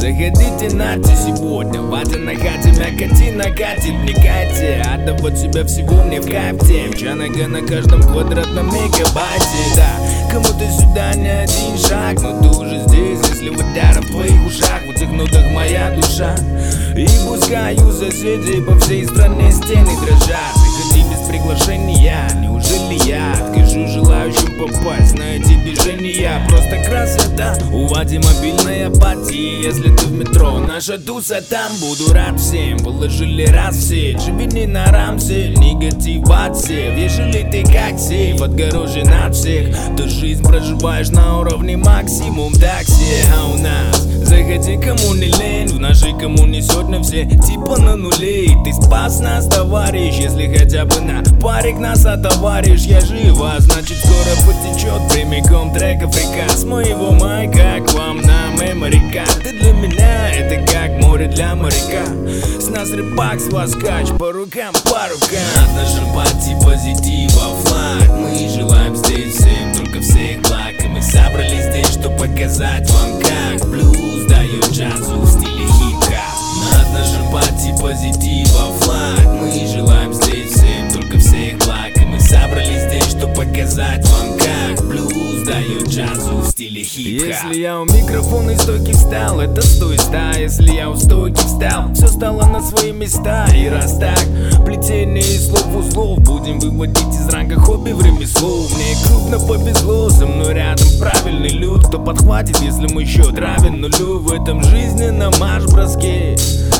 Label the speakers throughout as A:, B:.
A: заходите, нате сегодня. Ватя на хате, мякоти накатит, вникайте. Отдавать себя всего мне в кайф тем. Чанага на каждом квадратном мегабайте. Да, кому-то сюда не один шаг, но ты уже здесь, если водяра в твоих ушах. В этих нотах моя душа. И пускаю соседей по всей стране, стены дрожат. Приходи без приглашения, неужели я откажу желающим попасть на эти движения? Просто красота, у Вади мобильная пати. Если ты в метро, наша туса там. Буду рад всем, положили раз все. Живи не на рамсе, негатив отсев. Ежели ты как сейф, отгорожен от всех, то жизнь проживаешь на уровне максимум такси. А у нас заходи, кому не лень, в нашей коммуне сегодня все типа на нуле. И ты спас нас, товарищ, если хотя бы на парик нас отоваришь. Я жива, значит скоро потечет прямиком треков река. С моего майка к вам на меморика. Ты для меня это как море для моряка. С нас рыбак, с вас кач, по рукам, по рукам. От нашей пати позитива флаг. Мы желаем здесь всем только всех благ. И мы собрались здесь, чтобы показать вам, как блюз дает джазу в стиле хип-хоп. Над нашим пати позитива флаг. Мы желаем здесь всем только всех благ. И мы собрались здесь, чтобы показать вам, как блюз дает джазу в стиле хип-хоп. Если я у микрофона и стойки встал, это стой ста. Если я у стойки встал, все стало на свои места. И раз так, плетение из слов узлов будем выводить из ранга хобби в ремесло. Мне крупно повезло, со мной рядом правильный люд, кто подхватит, если мой счет равен нулю. В этом жизненном марш-броске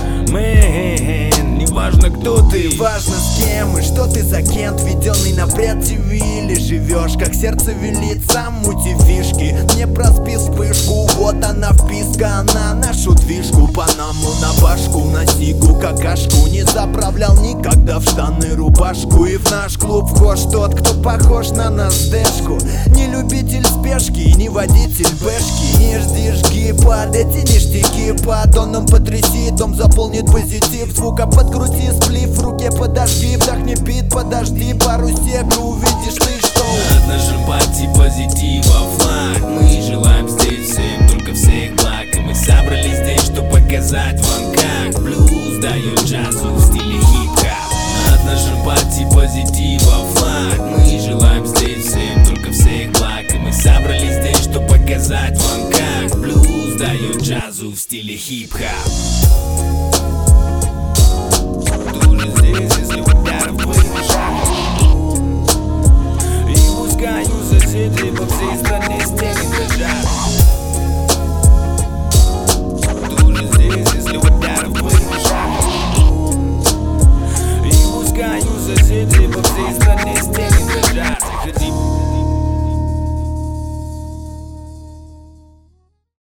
A: мэн, не важно кто ты,
B: важно с кем и что ты за кент. Введенный на бред ТВ или живешь, как сердце велит, сам мути фишки. Не проспи вспышку, вот она вписка на нашу движку. Панаму на башку, на сигу какашку. Не заправлял никогда в штаны рубашку. И в наш клуб вхож тот, кто похож на нас дэшку. Не любитель спешки, не водитель бэшки. Не жди, жги под эти ништяки. По тонам потряси, дом заполнит позитив. Звука подкрути, сплив в руке подожги. Вдохни бит, подожди пару сек, и увидишь ты что.
A: Над нашим пати позитива флаг. Мы желаем здесь всем только всех благ. И мы собрались здесь, чтобы показать вам, как блюз дает джазу в стиле хип-хоп. Над нашим пати позитива флаг. Мы желаем здесь всем только всех благ. И мы собрались здесь, чтобы показать вам, как блюз дает джазу в стиле хип-хоп. Ты уже здесь, если водяра в твоих ушах. И пускаю соседей по всей стране.